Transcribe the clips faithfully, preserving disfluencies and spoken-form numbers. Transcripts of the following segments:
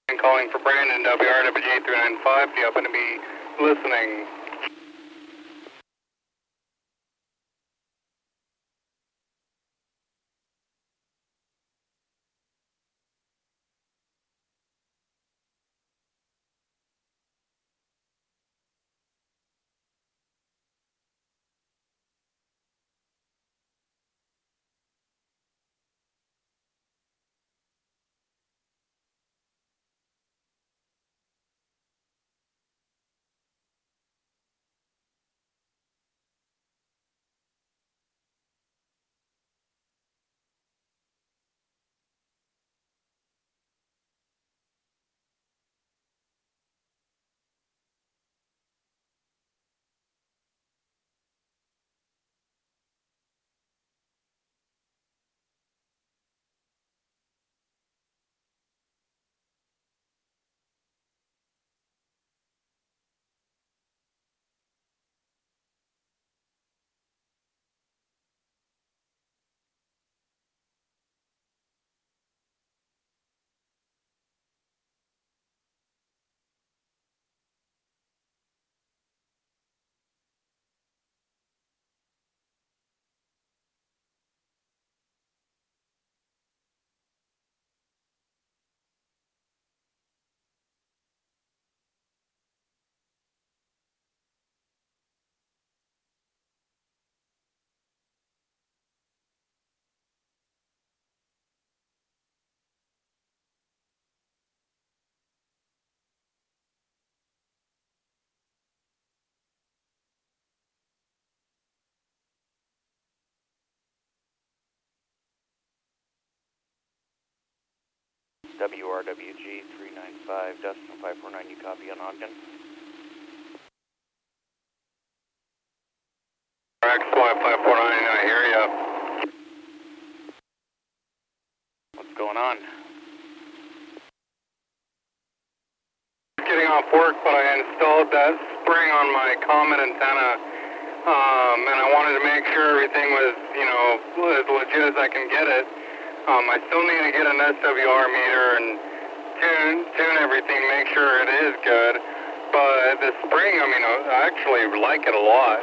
I'm calling for Brandon, W R W G three nine five. Do you happen to be listening? W R W G three nine five, Dustin five four nine, you copy on Ogden? X Y five four nine, I hear ya. What's going on? Getting off work, but I installed that spring on my Comet antenna, um, and I wanted to make sure everything was, you know, as legit as I can get it. Um, I still need to get an S W R meter and tune, tune everything, make sure it is good. But the spring, I mean, I actually like it a lot.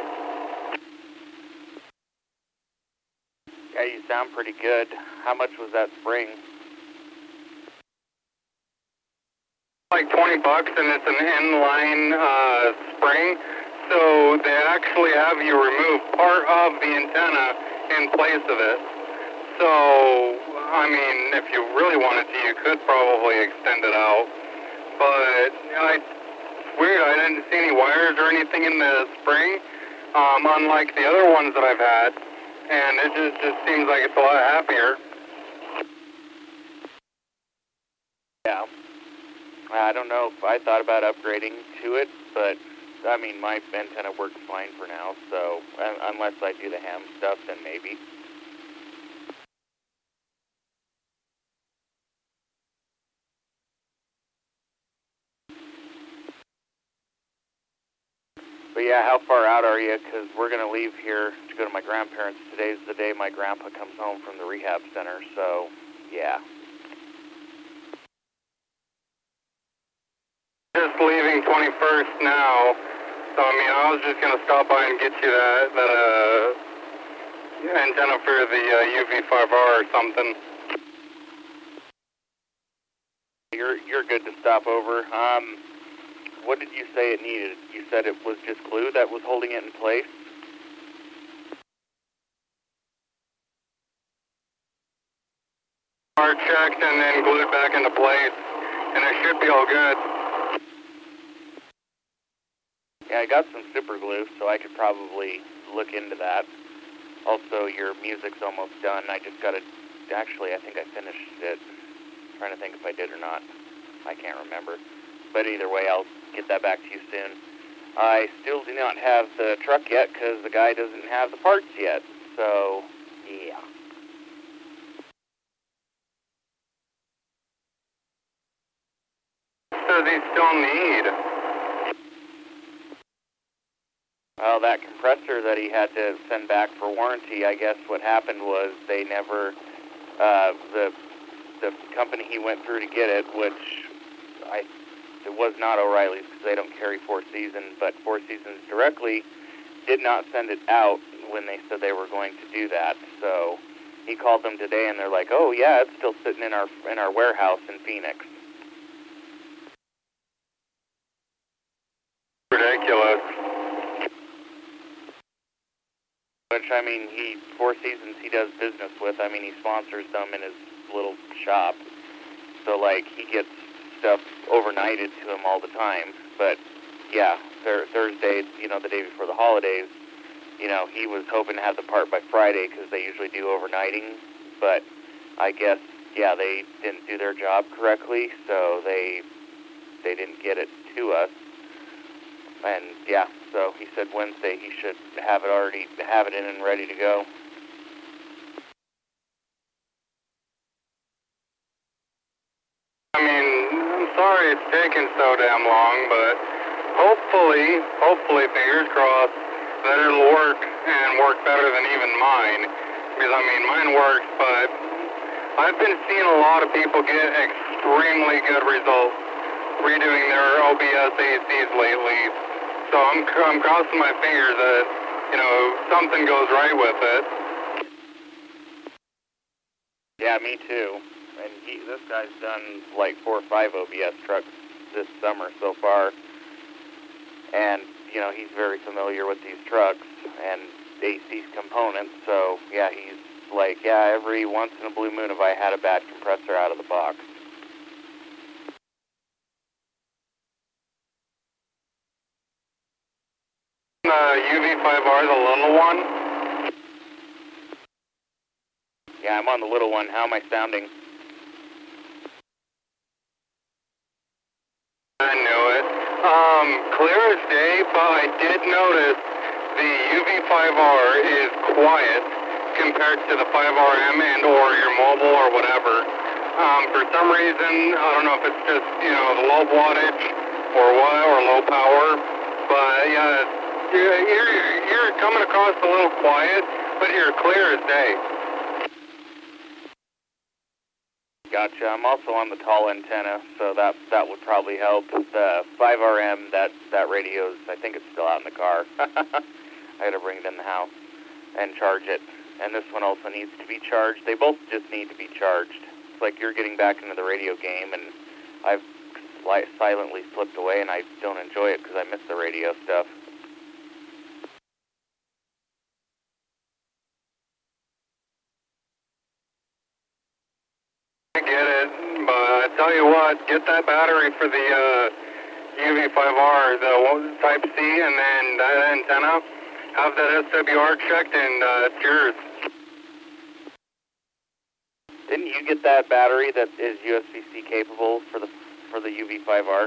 Yeah, you sound pretty good. How much was that spring? Like twenty bucks, and it's an inline uh, spring, so they actually have you remove part of the antenna in place of it. So, I mean, if you really wanted to, you could probably extend it out. But I, it's weird, I didn't see any wires or anything in the spring, um, unlike the other ones that I've had, and it just, just seems like it's a lot happier. Yeah. I don't know if I thought about upgrading to it, but, I mean, my antenna works fine for now, so, unless I do the ham stuff, then maybe. But yeah, how far out are you? Because we're going to leave here to go to my grandparents. Today's the day my grandpa comes home from the rehab center, so, yeah. Just leaving twenty-first now, so I mean, I was just going to stop by and get you that, that uh, antenna for the uh, U V five R or something. You're, you're good to stop over. Um, what did you say it needed? You said it was just glue that was holding it in place? Hard checked and then glued back into place, and it should be all good. Yeah, I got some super glue, so I could probably look into that. Also, your music's almost done. I just got to, actually, I think I finished it. I'm trying to think if I did or not. I can't remember. But either way, I'll get that back to you soon. I still do not have the truck yet because the guy doesn't have the parts yet. So, yeah. Does he still need? Well, that compressor that he had to send back for warranty, I guess what happened was they never, uh, the the company he went through to get it, which I it was not O'Reilly's because they don't carry Four Seasons, but Four Seasons directly did not send it out when they said they were going to do that. So he called them today, and they're like, "Oh yeah, it's still sitting in our in our warehouse in Phoenix." Ridiculous. Which, I mean, he Four Seasons he does business with. I mean, he sponsors them in his little shop. So, like, he gets stuff overnighted to him all the time. But, yeah, th- Thursday, you know, the day before the holidays, you know, he was hoping to have the part by Friday because they usually do overnighting. But I guess, yeah, they didn't do their job correctly, so they they didn't get it to us. And, yeah, so he said Wednesday he should have it already, have it in and ready to go. I mean, I'm sorry it's taken so damn long, but hopefully, hopefully, fingers crossed, that it'll work and work better than even mine. Because, I mean, mine works, but I've been seeing a lot of people get extremely good results redoing their O B S A Cs lately. So I'm, I'm crossing my fingers that, you know, something goes right with it. Yeah, me too. And he, this guy's done like four or five O B S trucks this summer so far. And, you know, he's very familiar with these trucks and A C components. So, yeah, he's like, yeah, every once in a blue moon have I had a bad compressor out of the box. The U V five R, the little one? Yeah, I'm on the little one. How am I sounding? I knew it. Um, clear as day, but I did notice the U V five R is quiet compared to the five R M and or your mobile or whatever. Um, for some reason, I don't know if it's just, you know, the low wattage or what, or low power, but yeah, you're, you're, you're coming across a little quiet, but you're clear as day. Gotcha. I'm also on the tall antenna, so that that would probably help. The five R M, that, that radio's, I think it's still out in the car. I gotta bring it in the house and charge it. And this one also needs to be charged. They both just need to be charged. It's like you're getting back into the radio game, and I've sli- silently slipped away, and I don't enjoy it because I miss the radio stuff. I get it, but I tell you what, get that battery for the uh, U V five R, the Type C, and then that antenna. Have that S W R checked, and uh, it's yours. Didn't you get that battery that is U S B C capable for the for the U V five R?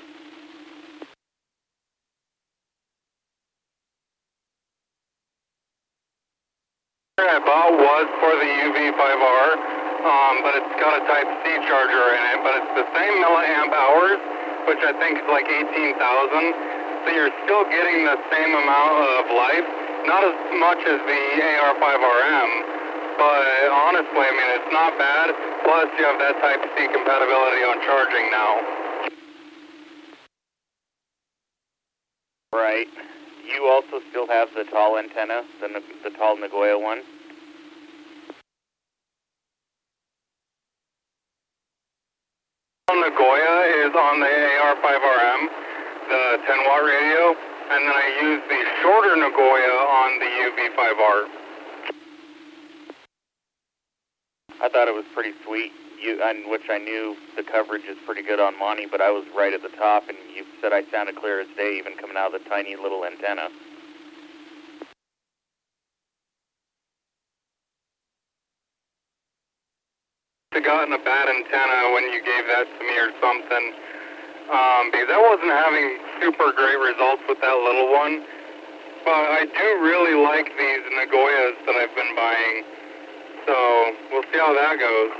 I bought was for the U V five R, um, but it's got a Type C charger in it, but it's the same milliamp hours, which I think is like eighteen thousand, so you're still getting the same amount of life, not as much as the A R five R M, but honestly, I mean, it's not bad, plus you have that Type C compatibility on charging now. Right. You also still have the tall antenna, the, the tall Nagoya one? Nagoya is on the A R five R M, the ten watt radio, and then I use the shorter Nagoya on the U V five R. I thought it was pretty sweet, you, and which I knew the coverage is pretty good on Monty, but I was right at the top, and you said I sounded clear as day, even coming out of the tiny little antenna. I gotten a bad antenna when you gave that to me or something, um, because I wasn't having super great results with that little one, but I do really like these Nagoyas that I've been buying, so we'll see how that goes.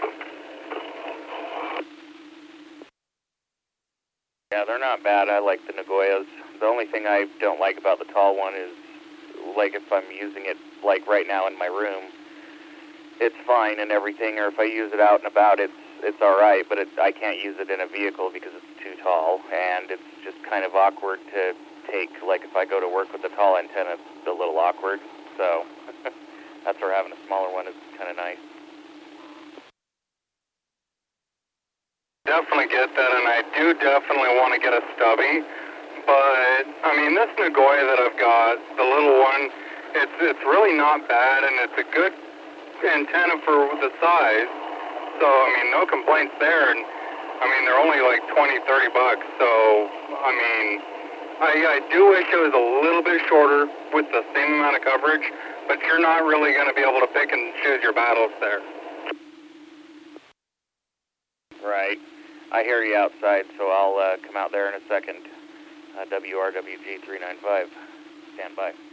Yeah, they're not bad. I like the Nagoyas. The only thing I don't like about the tall one is, like, if I'm using it, like, right now in my room, it's fine and everything, or if I use it out and about, it's it's all right, but it, I can't use it in a vehicle because it's too tall, and it's just kind of awkward to take. Like if I go to work with a tall antenna, it's a little awkward. So that's where having a smaller one is kind of nice. Definitely get that, and I do definitely want to get a stubby. But I mean, this Nagoya that I've got, the little one, it's it's really not bad, and it's a good antenna for the size. So I mean, no complaints there. And I mean, they're only like twenty, thirty bucks. So I mean, I I do wish it was a little bit shorter with the same amount of coverage, but you're not really going to be able to pick and choose your battles there. Right. I hear you outside, so I'll uh, come out there in a second. Uh, W R W G three nine five. Stand by.